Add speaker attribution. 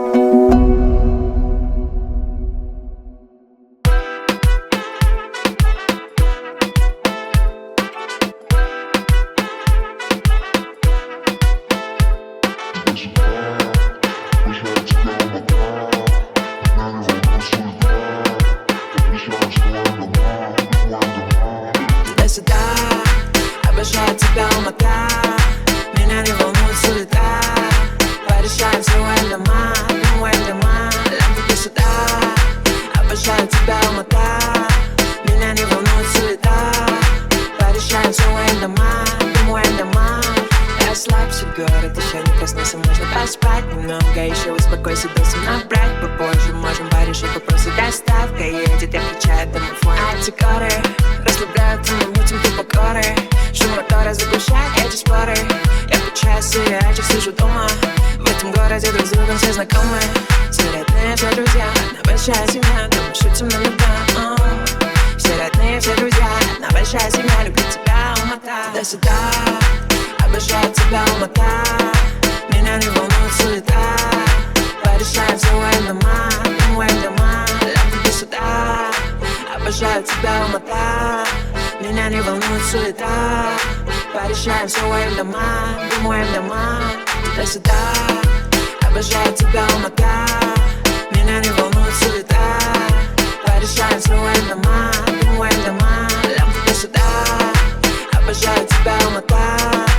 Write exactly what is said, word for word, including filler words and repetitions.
Speaker 1: Туда-сюда, обожаю тебя, Алмата. Меня не волнует суета. Порешаем все дома, думаем дома. Лям туда-сюда, обожаю тебя, Алмата. Меня не волнует суета. Порешаем все дома, думаем дома. Расслабься, город еще не проснулся, можно поспать немного. Еще успокойся, досым набрать попозже. Можем порешить вопросы, доставка едет, я включаю домофон. Антикоры расслабляют, мы мутим тупо коры. Шум мотора заглушает эти споры. Я включаю сериальчик, сижу дома. В этом городе друг с другом все знакомы. Все родные, все друзья, одна большая семья. Дома шутим на льда. Все родные, все друзья, одна большая семья. Люблю тебя, Алмата. Туда-сюда, обожаю тебя, Алмата. Меня не волнует суета. Порешаем все дома, думаем дома. Лям туда-сюда, обожаю тебя, Алмата. Меня не волнует суета. Порешаем все дома, думаем дома. Туда-сюда, обожаю тебя, Алмата. Меня не волнует суета. Порешаем все дома, думаем дома. Лям туда-сюда, обожаю тебя, Алмата.